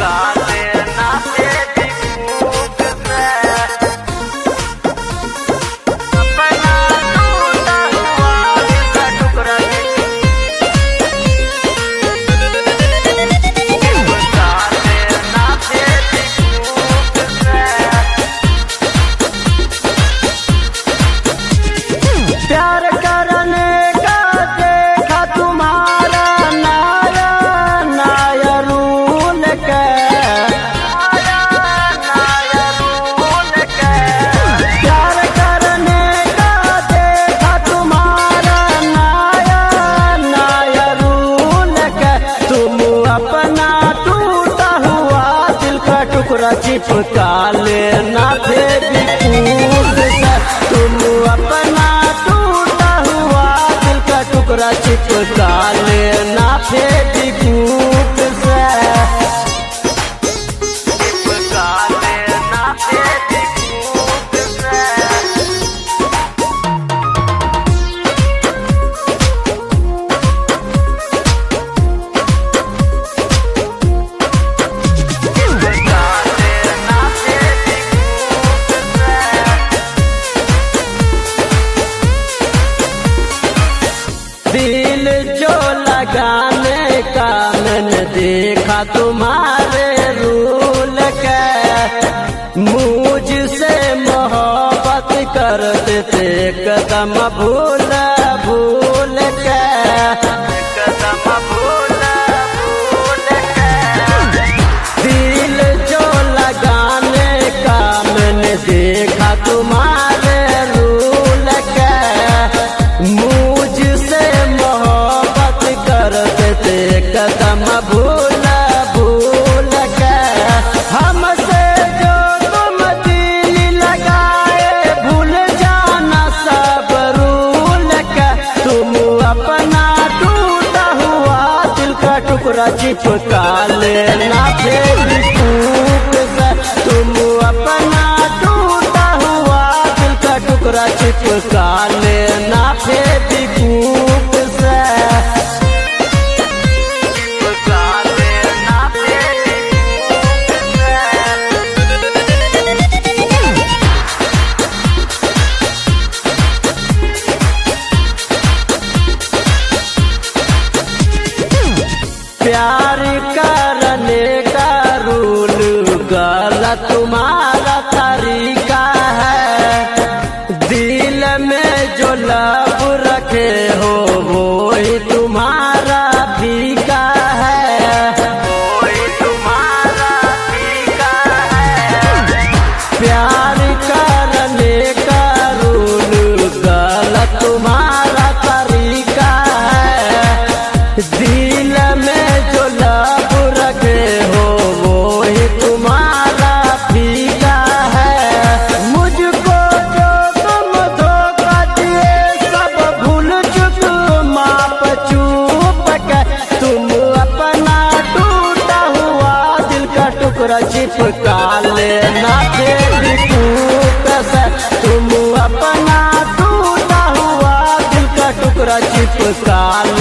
चिपका लेना तेरी भूख से अपना टूटा हुआ दिल का टुकड़ा चिपका लेना तेरी भूख से। प्यार करने का देखा तुम्हारा नया नया रूल के प्यार करने का देखा तुम्हारा नया नया रूल के तुम अपना टूटा हुआ दिल का टुकड़ा चिपका लेना बेबी कूद से तुम अपना टूटा हुआ दिल का टुकड़ा चिपका लेना बेबी कूद से चिपका लेना बेबी कूद से। चिपका लेना तेरी भूख से। दिल जो लगाने का मैंने देखा तुम्हारे रूल के मुझसे मोहब्बत करते थे कदम भूल भूल के कदम भूल भूल के दिल जो लगाने का मैंने देखा तुम्हारे रूल के मुझसे मोहब्बत करते थे कदम भूल भूल के हमसे जो तुम दिल लगाए भूल जाना सब रूल के तुम अपना टूटा हुआ दिल का टुकड़ा चिपका लेना बेबी कूद से तुम अपना टूटा हुआ दिल का टुकड़ा चिपका लेना बेबी कूद से चिपका लेना बेबी कूद से। प्यार करने का रूल गलत तुम्हारा तरीका है दिल में जो लब रखे हो वो ही तुम्हारा फीका है वो ही तुम्हारा फीका है। प्यार करने का रूल गलत तुम्हारा तरीका है दिल में जो लब रखे हो वो ही तुम्हारा फीका है। मुझको जो तुम धोखा दिए सब भूल चुक माप चूप के तुम अपना टूटा हुआ दिल का टुकड़ा चिपका लेना बेबी कूद से तुम अपना टूटा हुआ दिल का टुकड़ा चिपका